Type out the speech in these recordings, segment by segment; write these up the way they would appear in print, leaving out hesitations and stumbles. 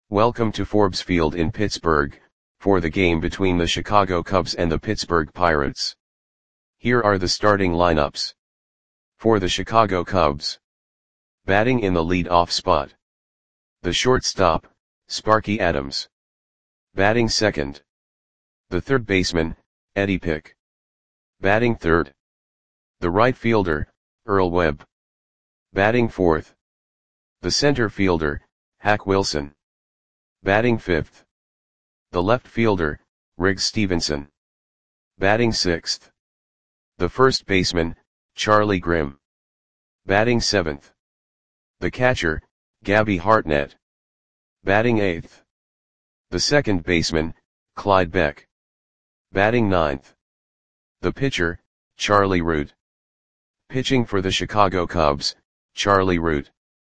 Welcome to Forbes Field in Pittsburgh, for the game between the Chicago Cubs and the Pittsburgh Pirates. Here are the starting lineups. For the Chicago Cubs. Batting in the lead-off spot. The shortstop, Sparky Adams. Batting second. The third baseman, Eddie Pick. Batting third. The right fielder, Earl Webb. Batting fourth. The center fielder, Hack Wilson. Batting fifth. The left fielder, Riggs Stephenson. Batting sixth. The first baseman, Charlie Grimm. Batting seventh. The catcher, Gabby Hartnett. Batting eighth. The second baseman, Clyde Beck. Batting ninth. The pitcher, Charlie Root. Pitching for the Chicago Cubs, Charlie Root.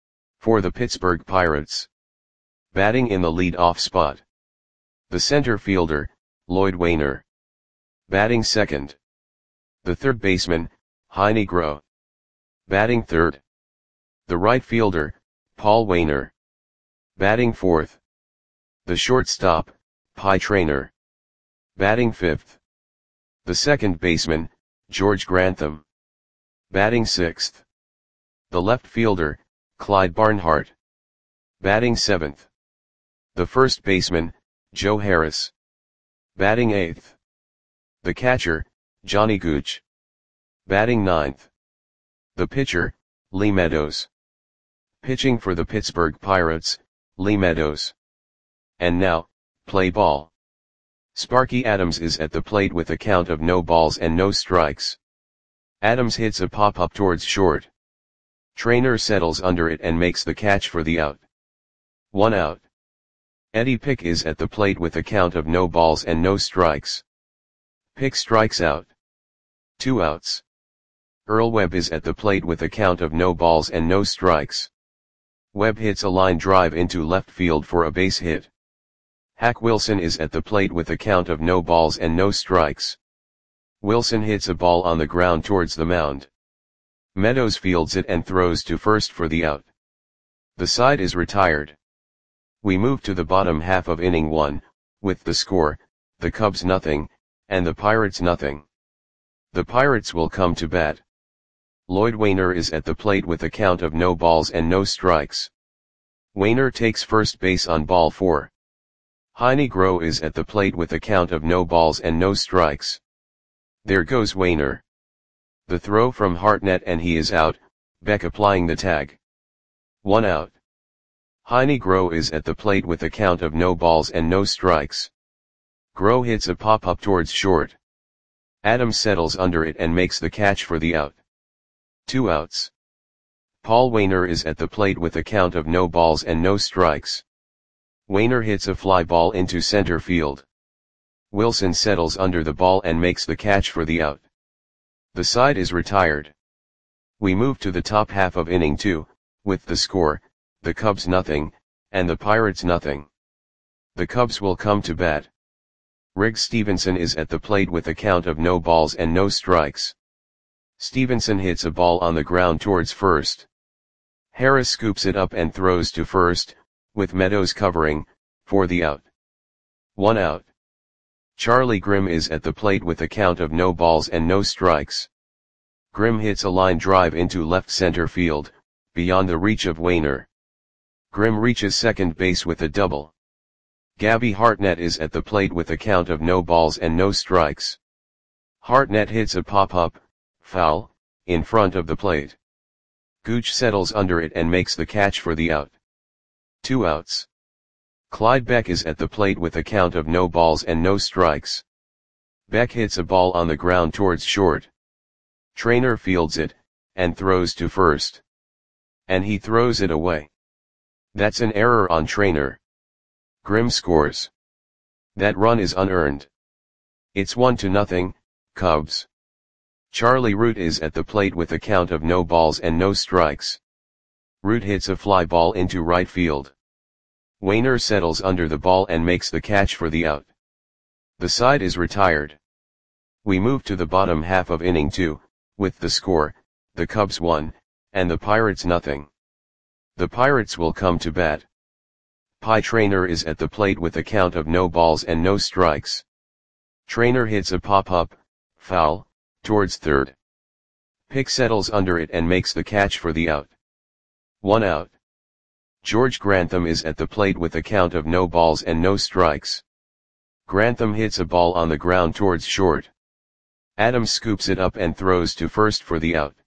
For the Pittsburgh Pirates. Batting in the lead-off spot. The center fielder, Lloyd Wainer. Batting second. The third baseman, Heinie Groh. Batting third. The right fielder, Paul Wainer. Batting fourth. The shortstop, Pie Traynor. Batting fifth. The second baseman, George Grantham. Batting sixth. The left fielder, Clyde Barnhart. Batting seventh. The first baseman, Joe Harris. Batting eighth. The catcher, Johnny Gooch. Batting ninth. The pitcher, Lee Meadows. Pitching for the Pittsburgh Pirates, Lee Meadows. And now, play ball. Sparky Adams is at the plate with a count of no balls and no strikes. Adams hits a pop-up towards short. Traynor settles under it and makes the catch for the out. 1 out. Eddie Pick is at the plate with a count of no balls and no strikes. Pick strikes out. 2 outs. Earl Webb is at the plate with a count of no balls and no strikes. Webb hits a line drive into left field for a base hit. Hack Wilson is at the plate with a count of no balls and no strikes. Wilson hits a ball on the ground towards the mound. Meadows fields it and throws to first for the out. The side is retired. We move to the bottom half of inning 1, with the score, the Cubs nothing, and the Pirates nothing. The Pirates will come to bat. Lloyd Wainer is at the plate with a count of no balls and no strikes. Wainer takes first base on ball 4. Heinie Groh is at the plate with a count of no balls and no strikes. There goes Wainer. The throw from Hartnett and he is out, Beck applying the tag. 1 out. Heinie Groh is at the plate with a count of no balls and no strikes. Groh hits a pop-up towards short. Adams settles under it and makes the catch for the out. 2 outs. Paul Wainer is at the plate with a count of no balls and no strikes. Wainer hits a fly ball into center field. Wilson settles under the ball and makes the catch for the out. The side is retired. We move to the top half of inning 2, with the score, the Cubs nothing, and the Pirates nothing. The Cubs will come to bat. Riggs Stephenson is at the plate with a count of no balls and no strikes. Stephenson hits a ball on the ground towards first. Harris scoops it up and throws to first, with Meadows covering, for the out. 1 out. Charlie Grimm is at the plate with a count of no balls and no strikes. Grimm hits a line drive into left center field, beyond the reach of Wainer. Grimm reaches second base with a double. Gabby Hartnett is at the plate with a count of no balls and no strikes. Hartnett hits a pop-up, foul, in front of the plate. Gooch settles under it and makes the catch for the out. 2 outs. Clyde Beck is at the plate with a count of no balls and no strikes. Beck hits a ball on the ground towards short. Traynor fields it, and throws to first. And he throws it away. That's an error on Traynor. Grimm scores. That run is unearned. It's 1-0, Cubs. Charlie Root is at the plate with a count of no balls and no strikes. Root hits a fly ball into right field. Wainer settles under the ball and makes the catch for the out. The side is retired. We move to the bottom half of inning 2, with the score, the Cubs 1, and the Pirates nothing. The Pirates will come to bat. Pie Trainer is at the plate with a count of no balls and no strikes. Trainer hits a pop-up, foul, towards third. Pick settles under it and makes the catch for the out. 1 out. George Grantham is at the plate with a count of no balls and no strikes. Grantham hits a ball on the ground towards short. Adams scoops it up and throws to first for the out.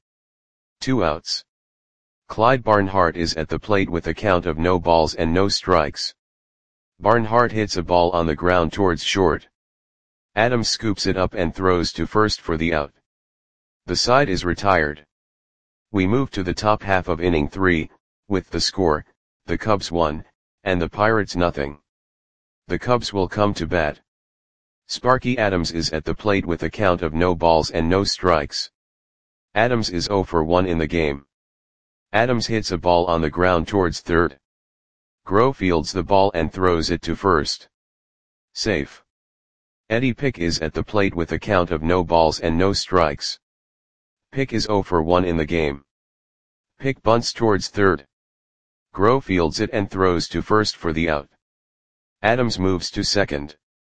2 outs. Clyde Barnhart is at the plate with a count of no balls and no strikes. Barnhart hits a ball on the ground towards short. Adams scoops it up and throws to first for the out. The side is retired. We move to the top half of inning 3, with the score, the Cubs 1, and the Pirates nothing. The Cubs will come to bat. Sparky Adams is at the plate with a count of no balls and no strikes. Adams is 0 for 1 in the game. Adams hits a ball on the ground towards third. Groh fields the ball and throws it to first. Safe. Eddie Pick is at the plate with a count of no balls and no strikes. Pick is 0 for 1 in the game. Pick bunts towards third. Groh fields it and throws to first for the out. Adams moves to second.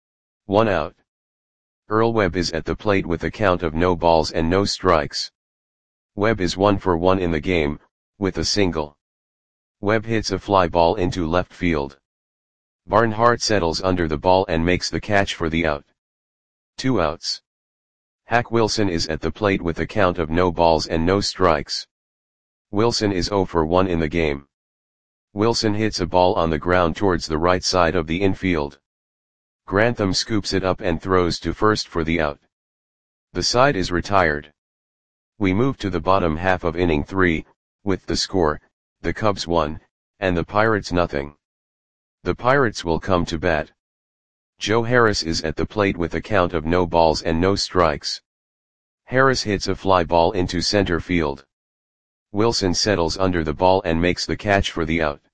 1 out. Earl Webb is at the plate with a count of no balls and no strikes. Webb is 1 for 1 in the game, with a single. Webb hits a fly ball into left field. Barnhart settles under the ball and makes the catch for the out. 2 outs. Hack Wilson is at the plate with a count of no balls and no strikes. Wilson is 0 for 1 in the game. Wilson hits a ball on the ground towards the right side of the infield. Grantham scoops it up and throws to first for the out. The side is retired. We move to the bottom half of inning 3, with the score, the Cubs 1, and the Pirates nothing. The Pirates will come to bat. Joe Harris is at the plate with a count of no balls and no strikes. Harris hits a fly ball into center field. Wilson settles under the ball and makes the catch for the out.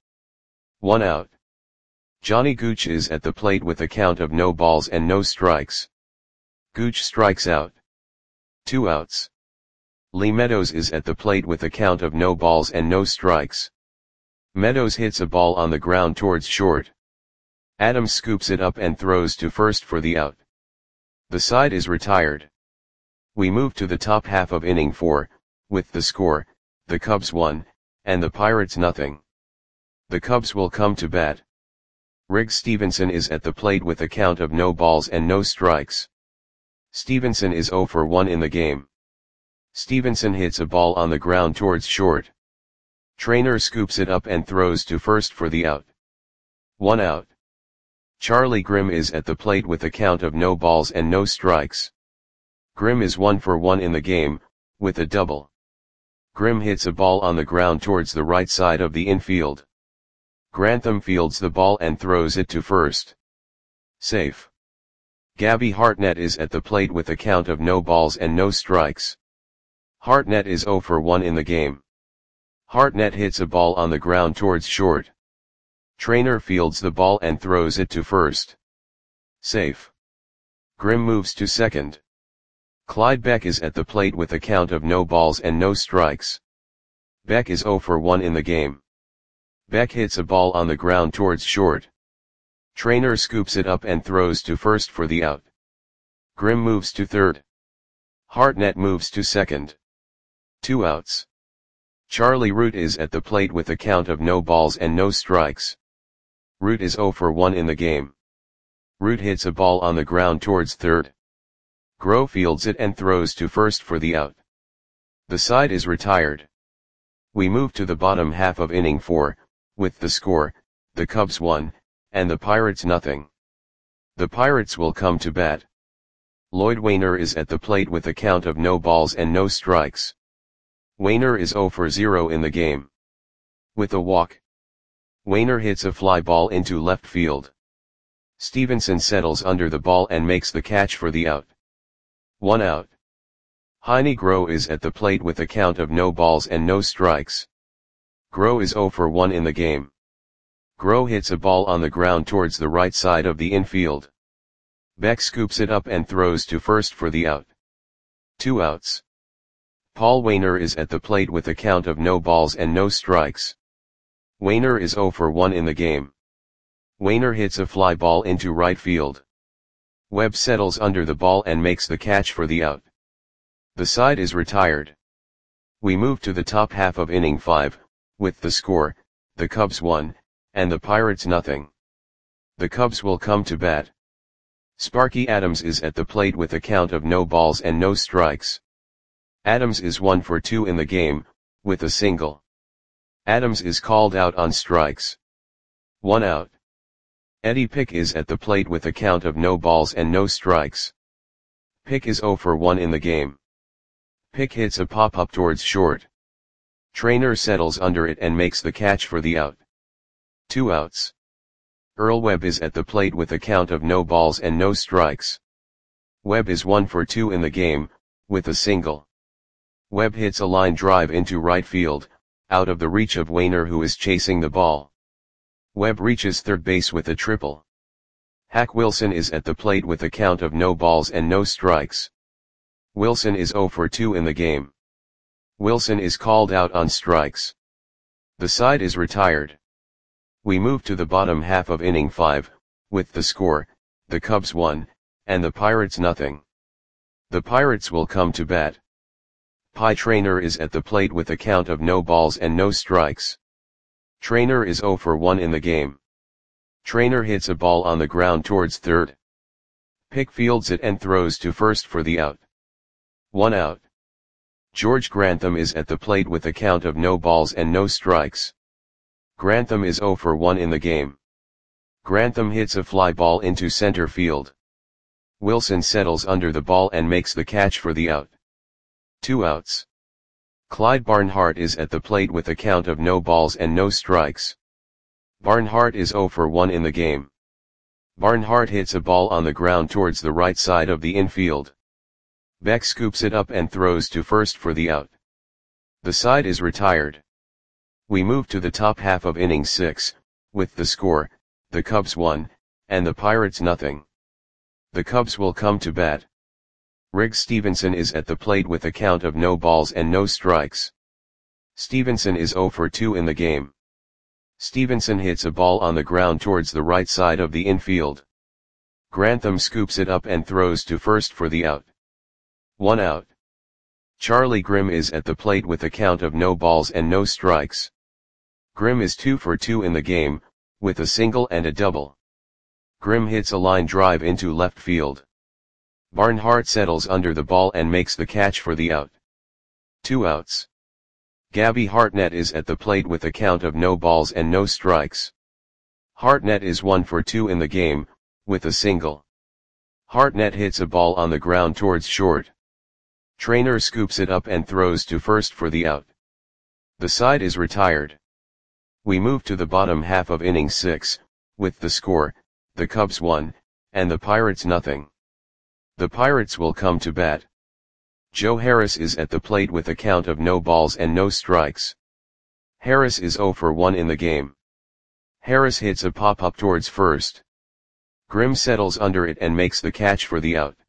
1 out. Johnny Gooch is at the plate with a count of no balls and no strikes. Gooch strikes out. 2 outs. Lee Meadows is at the plate with a count of no balls and no strikes. Meadows hits a ball on the ground towards short. Adams scoops it up and throws to first for the out. The side is retired. We move to the top half of inning 4, with the score, the Cubs 1, and the Pirates nothing. The Cubs will come to bat. Riggs Stevenson is at the plate with a count of no balls and no strikes. Stevenson is 0 for 1 in the game. Stevenson hits a ball on the ground towards short. Trainer scoops it up and throws to first for the out. 1 out. Charlie Grimm is at the plate with a count of no balls and no strikes. Grimm is 1 for 1 in the game, with a double. Grimm hits a ball on the ground towards the right side of the infield. Grantham fields the ball and throws it to first. Safe. Gabby Hartnett is at the plate with a count of no balls and no strikes. Hartnett is 0 for 1 in the game. Hartnett hits a ball on the ground towards short. Trainer fields the ball and throws it to first. Safe. Grimm moves to second. Clyde Beck is at the plate with a count of no balls and no strikes. Beck is 0 for 1 in the game. Beck hits a ball on the ground towards short. Trainer scoops it up and throws to first for the out. Grimm moves to third. Hartnett moves to second. 2 outs. Charlie Root is at the plate with a count of no balls and no strikes. Root is 0 for 1 in the game. Root hits a ball on the ground towards third. Groh fields it and throws to first for the out. The side is retired. We move to the bottom half of inning 4, with the score, the Cubs 1, and the Pirates nothing. The Pirates will come to bat. Lloyd Wainer is at the plate with a count of no balls and no strikes. Wainer is 0 for 0 in the game. With a walk. Wainer hits a fly ball into left field. Stevenson settles under the ball and makes the catch for the out. 1 out. Heine Groh is at the plate with a count of no balls and no strikes. Groh is 0 for 1 in the game. Groh hits a ball on the ground towards the right side of the infield. Beck scoops it up and throws to first for the out. 2 outs. Paul Wainer is at the plate with a count of no balls and no strikes. Wainer is 0 for 1 in the game. Wainer hits a fly ball into right field. Webb settles under the ball and makes the catch for the out. The side is retired. We move to the top half of inning 5, with the score, the Cubs 1, and the Pirates nothing. The Cubs will come to bat. Sparky Adams is at the plate with a count of no balls and no strikes. Adams is 1 for 2 in the game, with a single. Adams is called out on strikes. 1 out. Eddie Pick is at the plate with a count of no balls and no strikes. Pick is 0 for 1 in the game. Pick hits a pop-up towards short. Trainer settles under it and makes the catch for the out. 2 outs. Earl Webb is at the plate with a count of no balls and no strikes. Webb is 1 for 2 in the game, with a single. Webb hits a line drive into right field, out of the reach of Wainer who is chasing the ball. Webb reaches third base with a triple. Hack Wilson is at the plate with a count of no balls and no strikes. Wilson is 0 for 2 in the game. Wilson is called out on strikes. The side is retired. We move to the bottom half of inning 5, with the score, the Cubs 1, and the Pirates nothing. The Pirates will come to bat. Pie Trainer is at the plate with a count of no balls and no strikes. Trainer is 0 for 1 in the game. Trainer hits a ball on the ground towards third. Pick fields it and throws to first for the out. 1 out. George Grantham is at the plate with a count of no balls and no strikes. Grantham is 0 for 1 in the game. Grantham hits a fly ball into center field. Wilson settles under the ball and makes the catch for the out. 2 outs. Clyde Barnhart is at the plate with a count of no balls and no strikes. Barnhart is 0 for 1 in the game. Barnhart hits a ball on the ground towards the right side of the infield. Beck scoops it up and throws to first for the out. The side is retired. We move to the top half of inning 6, with the score, the Cubs 1, and the Pirates nothing. The Cubs will come to bat. Riggs Stevenson is at the plate with a count of no balls and no strikes. Stevenson is 0 for 2 in the game. Stevenson hits a ball on the ground towards the right side of the infield. Grantham scoops it up and throws to first for the out. 1 out. Charlie Grimm is at the plate with a count of no balls and no strikes. Grimm is 2 for 2 in the game, with a single and a double. Grimm hits a line drive into left field. Barnhart settles under the ball and makes the catch for the out. 2 outs. Gabby Hartnett is at the plate with a count of no balls and no strikes. Hartnett is 1 for 2 in the game, with a single. Hartnett hits a ball on the ground towards short. Trainer scoops it up and throws to first for the out. The side is retired. We move to the bottom half of inning 6, with the score, the Cubs 1, and the Pirates nothing. The Pirates will come to bat. Joe Harris is at the plate with a count of no balls and no strikes. Harris is 0 for 1 in the game. Harris hits a pop-up towards first. Grimm settles under it and makes the catch for the out.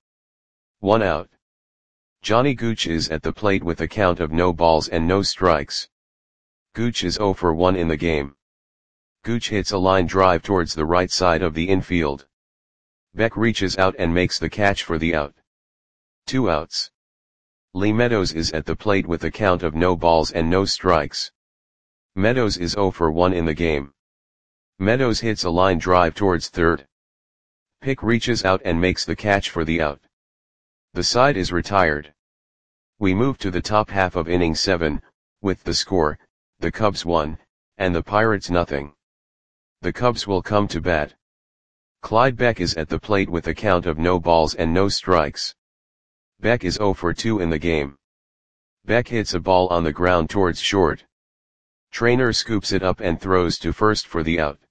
1 out. Johnny Gooch is at the plate with a count of no balls and no strikes. Gooch is 0 for 1 in the game. Gooch hits a line drive towards the right side of the infield. Beck reaches out and makes the catch for the out. 2 outs. Lee Meadows is at the plate with a count of no balls and no strikes. Meadows is 0 for 1 in the game. Meadows hits a line drive towards third. Pick reaches out and makes the catch for the out. The side is retired. We move to the top half of inning 7, with the score, the Cubs 1, and the Pirates nothing. The Cubs will come to bat. Clyde Beck is at the plate with a count of no balls and no strikes. Beck is 0 for 2 in the game. Beck hits a ball on the ground towards short. Trainer scoops it up and throws to first for the out.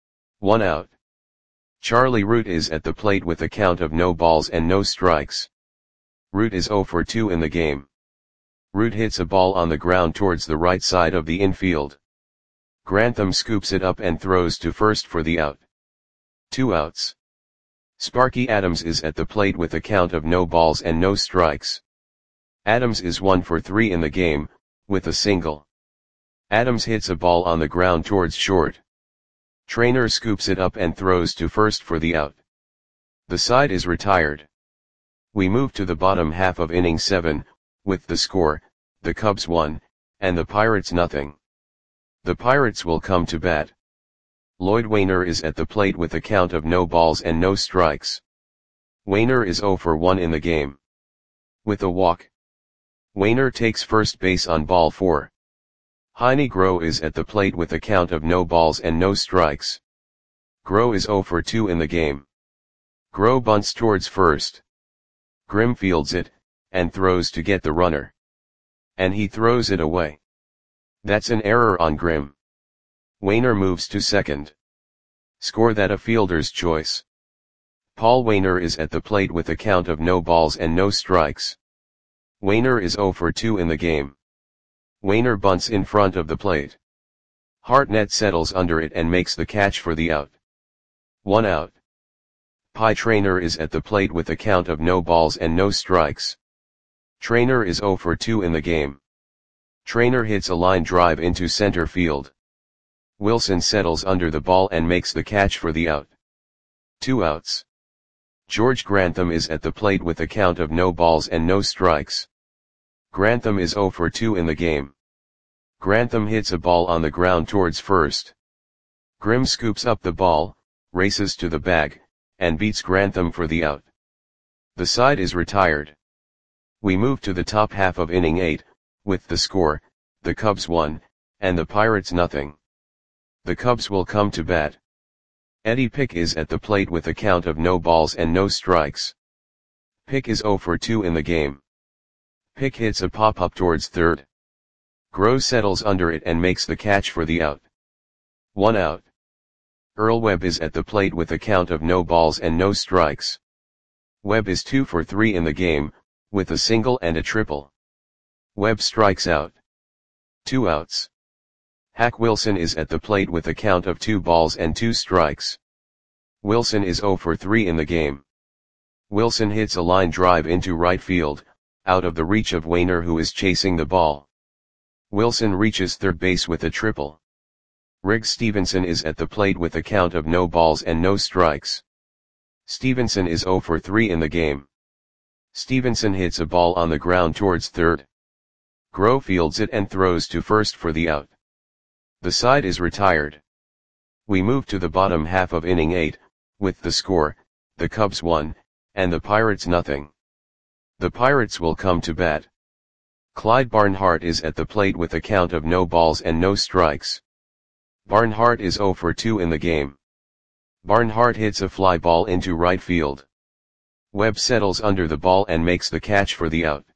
1 out. Charlie Root is at the plate with a count of no balls and no strikes. Root is 0 for 2 in the game. Root hits a ball on the ground towards the right side of the infield. Grantham scoops it up and throws to first for the out. 2 outs. Sparky Adams is at the plate with a count of no balls and no strikes. Adams is 1 for 3 in the game, with a single. Adams hits a ball on the ground towards short. Trainer scoops it up and throws to first for the out. The side is retired. We move to the bottom half of inning 7, with the score, the Cubs 1, and the Pirates nothing. The Pirates will come to bat. Lloyd Waner is at the plate with a count of no balls and no strikes. Waner is 0 for 1 in the game. With a walk. Waner takes first base on ball 4. Heine Groh is at the plate with a count of no balls and no strikes. Groh is 0 for 2 in the game. Groh bunts towards first. Grimm fields it, and throws to get the runner. And he throws it away. That's an error on Grimm. Waner moves to second. Score that a fielder's choice. Paul Waner is at the plate with a count of no balls and no strikes. Waner is 0 for 2 in the game. Waner bunts in front of the plate. Hartnett settles under it and makes the catch for the out. 1 out. Pie Traynor is at the plate with a count of no balls and no strikes. Traynor is 0 for 2 in the game. Traynor hits a line drive into center field. Wilson settles under the ball and makes the catch for the out. 2 outs. George Grantham is at the plate with a count of no balls and no strikes. Grantham is 0 for 2 in the game. Grantham hits a ball on the ground towards first. Grimm scoops up the ball, races to the bag, and beats Grantham for the out. The side is retired. We move to the top half of inning 8, with the score, the Cubs 1, and the Pirates nothing. The Cubs will come to bat. Eddie Pick is at the plate with a count of no balls and no strikes. Pick is 0 for 2 in the game. Pick hits a pop-up towards third. Groh settles under it and makes the catch for the out. 1 out. Earl Webb is at the plate with a count of no balls and no strikes. Webb is 2 for 3 in the game, with a single and a triple. Webb strikes out. 2 outs. Hack Wilson is at the plate with a count of 2 balls and 2 strikes. Wilson is 0 for 3 in the game. Wilson hits a line drive into right field, out of the reach of Waner who is chasing the ball. Wilson reaches third base with a triple. Riggs Stevenson is at the plate with a count of no balls and no strikes. Stevenson is 0 for 3 in the game. Stevenson hits a ball on the ground towards third. Groh fields it and throws to first for the out. The side is retired. We move to the bottom half of inning 8, with the score, the Cubs 1, and the Pirates nothing. The Pirates will come to bat. Clyde Barnhart is at the plate with a count of no balls and no strikes. Barnhart is 0 for 2 in the game. Barnhart hits a fly ball into right field. Webb settles under the ball and makes the catch for the out.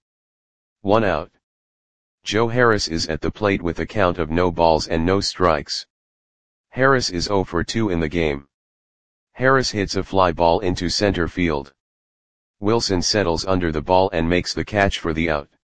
1 out. Joe Harris is at the plate with a count of no balls and no strikes. Harris is 0 for 2 in the game. Harris hits a fly ball into center field. Wilson settles under the ball and makes the catch for the out.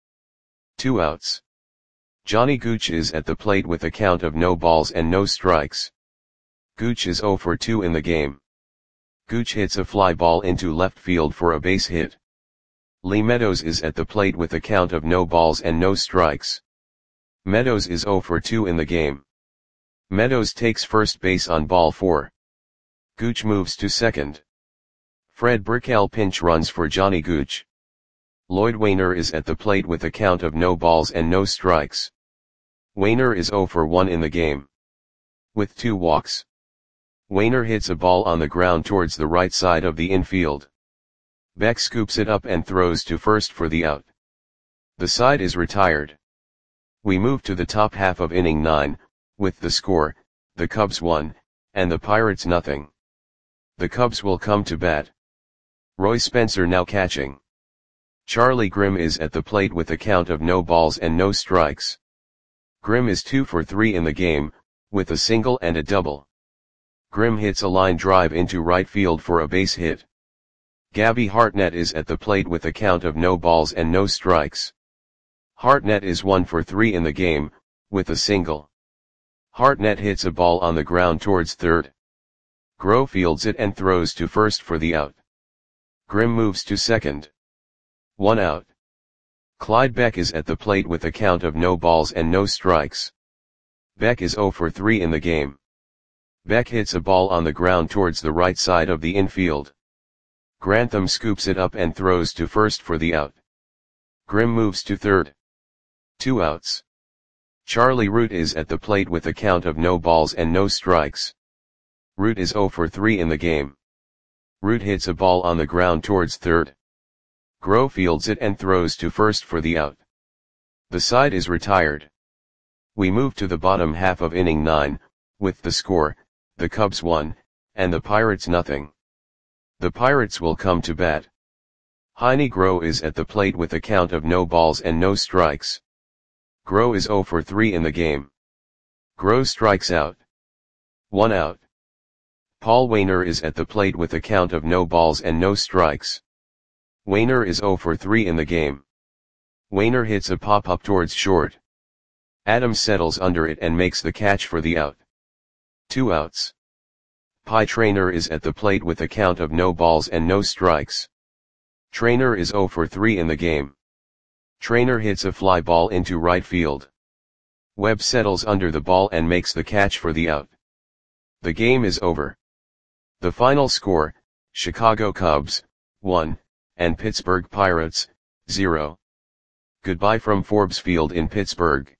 2 outs. Johnny Gooch is at the plate with a count of no balls and no strikes. Gooch is 0 for 2 in the game. Gooch hits a fly ball into left field for a base hit. Lee Meadows is at the plate with a count of no balls and no strikes. Meadows is 0 for 2 in the game. Meadows takes first base on ball 4. Gooch moves to second. Fred Brickell pinch runs for Johnny Gooch. Lloyd Waner is at the plate with a count of no balls and no strikes. Waner is 0 for 1 in the game. With 2 walks. Waner hits a ball on the ground towards the right side of the infield. Beck scoops it up and throws to first for the out. The side is retired. We move to the top half of inning 9, with the score, the Cubs 1, and the Pirates nothing. The Cubs will come to bat. Roy Spencer now catching. Charlie Grimm is at the plate with a count of no balls and no strikes. Grimm is 2 for 3 in the game, with a single and a double. Grimm hits a line drive into right field for a base hit. Gabby Hartnett is at the plate with a count of no balls and no strikes. Hartnett is 1 for 3 in the game, with a single. Hartnett hits a ball on the ground towards third. Groh fields it and throws to first for the out. Grimm moves to second. 1 out. Clyde Beck is at the plate with a count of no balls and no strikes. Beck is 0 for 3 in the game. Beck hits a ball on the ground towards the right side of the infield. Grantham scoops it up and throws to first for the out. Grimm moves to third. 2 outs. Charlie Root is at the plate with a count of no balls and no strikes. Root is 0 for 3 in the game. Root hits a ball on the ground towards third. Groh fields it and throws to first for the out. The side is retired. We move to the bottom half of inning 9, with the score, the Cubs 1, and the Pirates nothing. The Pirates will come to bat. Heine Groh is at the plate with a count of no balls and no strikes. Groh is 0 for 3 in the game. Groh strikes out. 1 out. Paul Waner is at the plate with a count of no balls and no strikes. Waner is 0 for 3 in the game. Waner hits a pop-up towards short. Adams settles under it and makes the catch for the out. 2 outs. Pie Traynor is at the plate with a count of no balls and no strikes. Traynor is 0 for 3 in the game. Traynor hits a fly ball into right field. Webb settles under the ball and makes the catch for the out. The game is over. The final score, Chicago Cubs, 1, and Pittsburgh Pirates, 0. Goodbye from Forbes Field in Pittsburgh.